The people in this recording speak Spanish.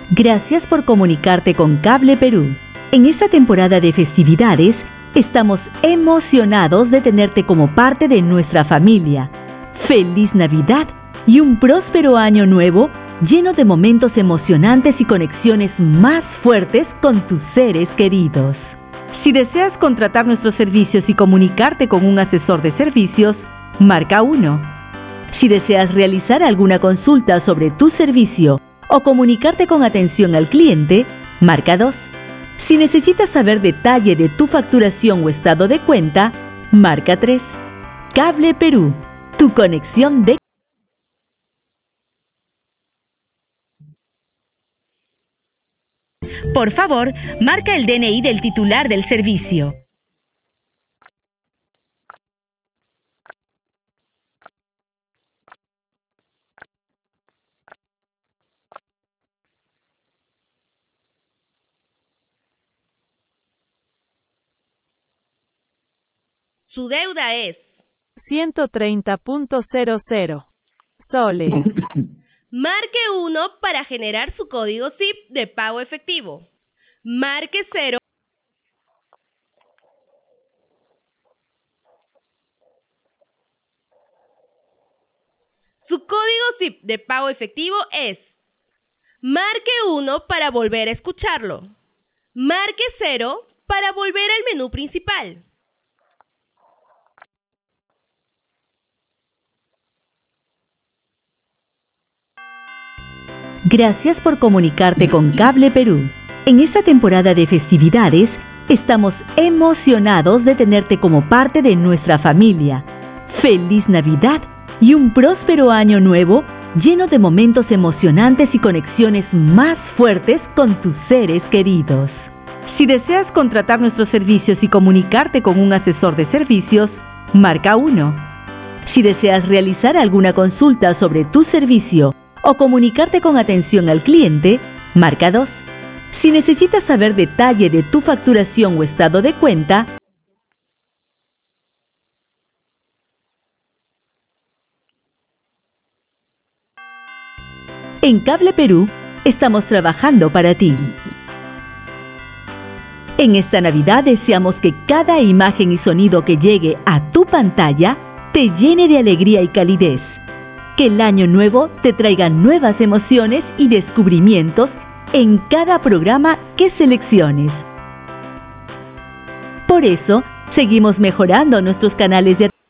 Gracias por comunicarte con Cable Perú. En esta temporada de festividades, estamos emocionados de tenerte como parte de nuestra familia. ¡Feliz Navidad y un próspero año nuevo lleno de momentos emocionantes y conexiones más fuertes con tus seres queridos! Si deseas contratar nuestros servicios y comunicarte con un asesor de servicios, marca 1. Si deseas realizar alguna consulta sobre tu servicio o comunicarte con atención al cliente, marca 2. Si necesitas saber detalle de tu facturación o estado de cuenta, marca 3. Cable Perú, tu conexión de... Por favor, marca el DNI del titular del servicio. Su deuda es 130.00 soles. Marque 1 para generar su código SIP de pago efectivo. Marque 0. Su código SIP de pago efectivo es. Marque 1 para volver a escucharlo. Marque 0 para volver al menú principal. Gracias por comunicarte con Cable Perú. En esta temporada de festividades, estamos emocionados de tenerte como parte de nuestra familia. ¡Feliz Navidad y un próspero año nuevo lleno de momentos emocionantes y conexiones más fuertes con tus seres queridos! Si deseas contratar nuestros servicios y comunicarte con un asesor de servicios, marca 1. Si deseas realizar alguna consulta sobre tu servicio o comunicarte con atención al cliente, marca 2. Si necesitas saber detalle de tu facturación o estado de cuenta, en Cable Perú estamos trabajando para ti. En esta Navidad deseamos que cada imagen y sonido que llegue a tu pantalla te llene de alegría y calidez. Que el año nuevo te traiga nuevas emociones y descubrimientos en cada programa que selecciones. Por eso, seguimos mejorando nuestros canales de